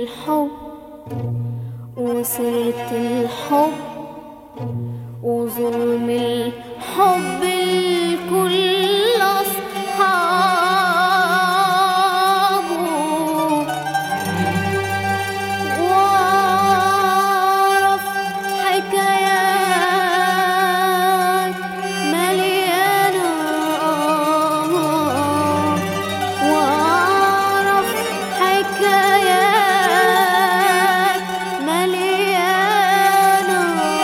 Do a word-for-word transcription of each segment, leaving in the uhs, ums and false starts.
الحب وسيرة الحب وظلم الحب الكل أصحابه، وأعرف حكايات مليانة، وأعرف حكايات مليانة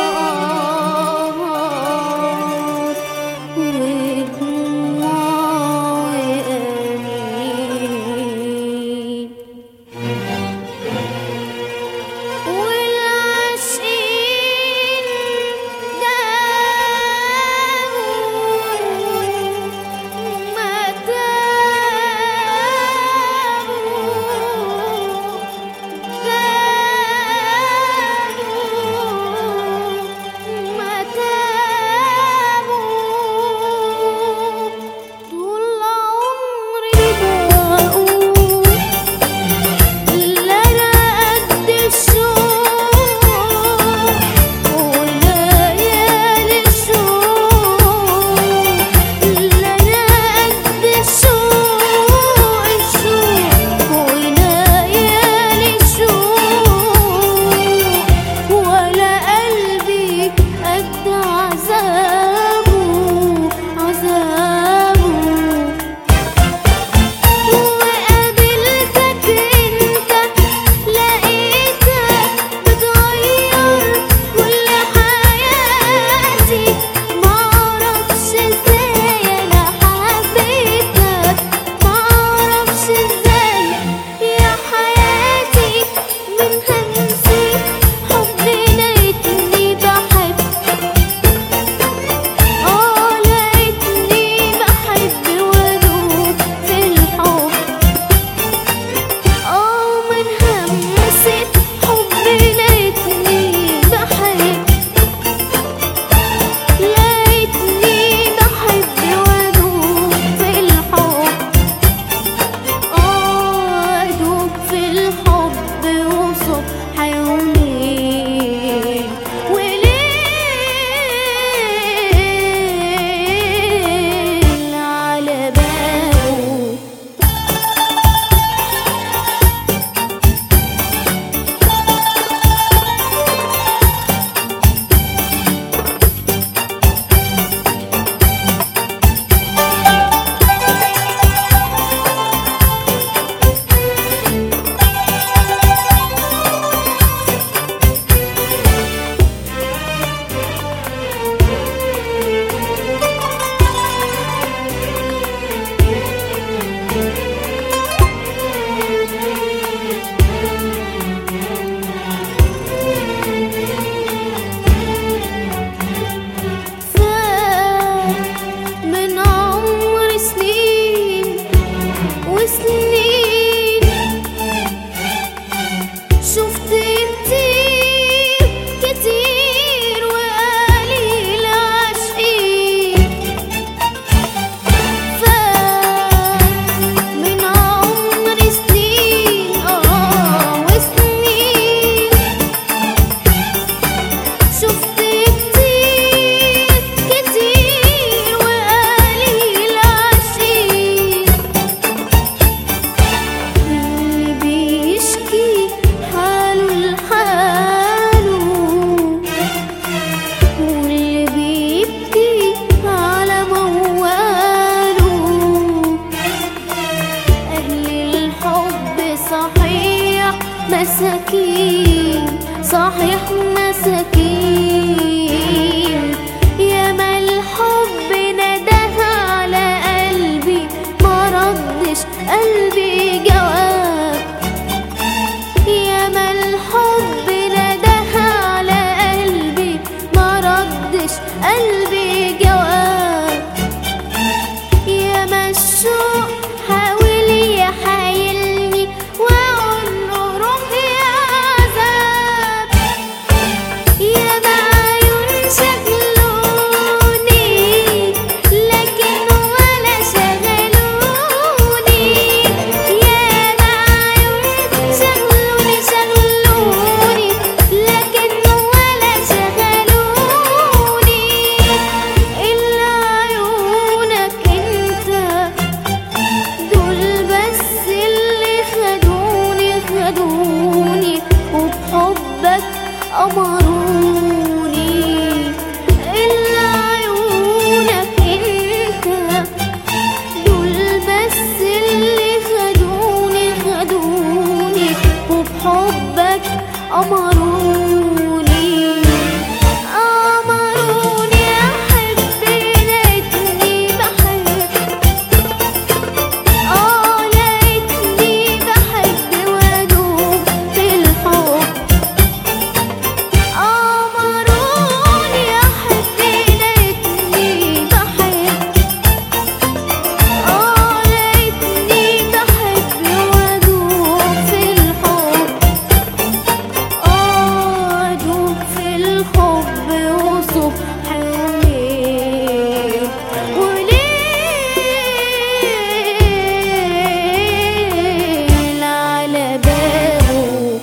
مساكين، صحيح مساكين. ياما الحب نداها على قلبي ما ردش قلبي جواب. ياما الحب نداها على قلبي ما ردش قلبي جواب. ياما الشوق حاول يحايلني واقول له روح يا عذاب. ياما حبك أمروني أمروني أحب لقيتني بحب آه لقيتني بحب وأدوب في الحب أمروني أحب لقيتني بحب آه لقيتني بحب وأدوب في الحب آه أدوب في الحب وصبح وليل وليل على بابه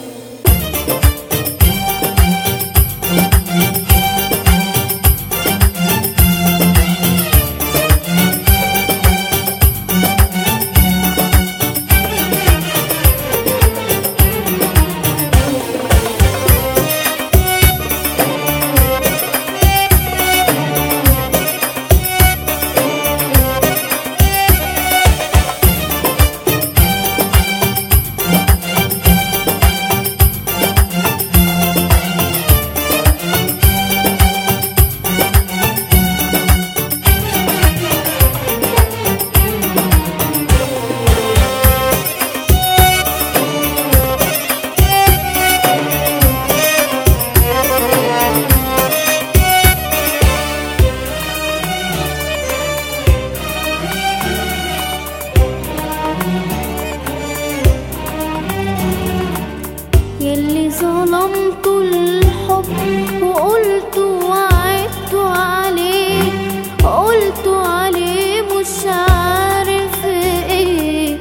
يلي ظلمت الحب وقلت وعدت عليه قلت عليه مش عارف ايه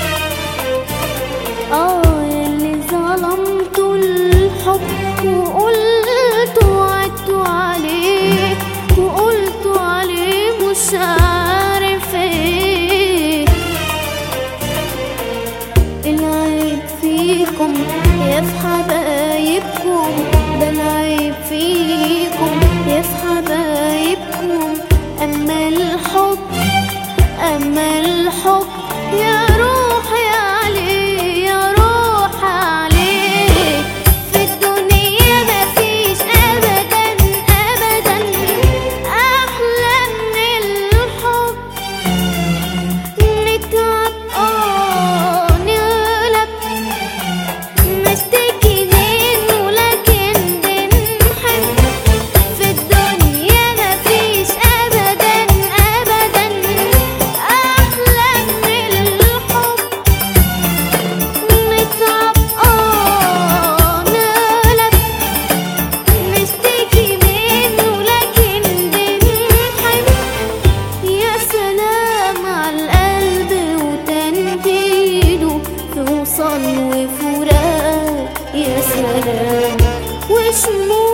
اه يلي ظلمت الحب وقلت وعدت عليه وقلت عليه مش عارف ايه العيب فيكم يا في حبايبكم ده العيب فيكم يا في حبايبكم أما الحب أما الحب يا روحي عليه يا روحي عليه في الدنيا مفيش أبدا أبدا أحلى من الحب نتعب آه نغلب نشتكي منه لكن بنحب في الدنيا مفيش أبدا أبدا أحلى من الحب نتعب آه نغلب نشتكي منه لكن بنحب يا سلام عالقلب وتنهيده في وصل وفراق يا سلام وشموع